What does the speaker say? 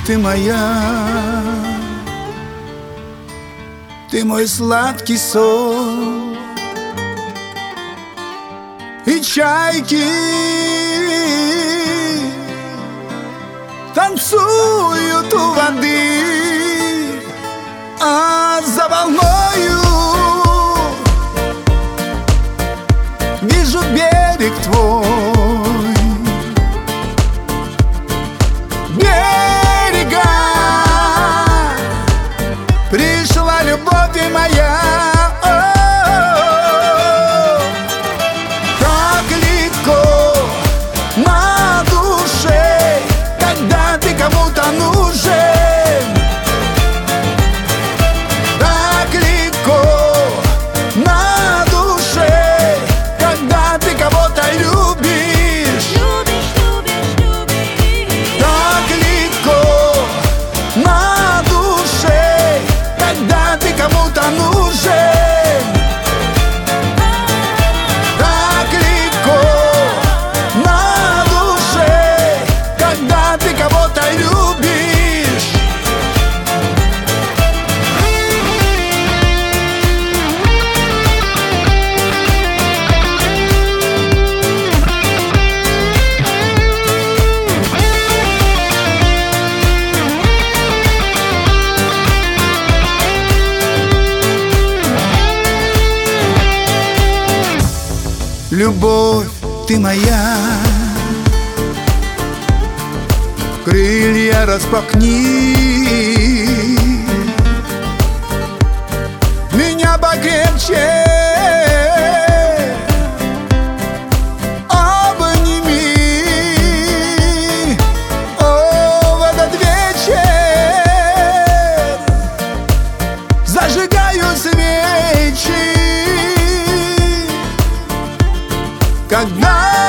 ты моя, ты мой сладкий сон. И чайки танцуют у воды, а за волною вижу берег твой. Берега пришла любовь моя. Так легко на душе, когда ты кому-то нужен. Так легко на душе, когда ты кого-то любишь. Так легко на душе, когда ты кому-то нужен. Так легко на душе, когда ты кого-то любишь. Любовь, ты моя, крылья распахни, меня покрепче обними. О, в этот вечер зажигаю свечи, когда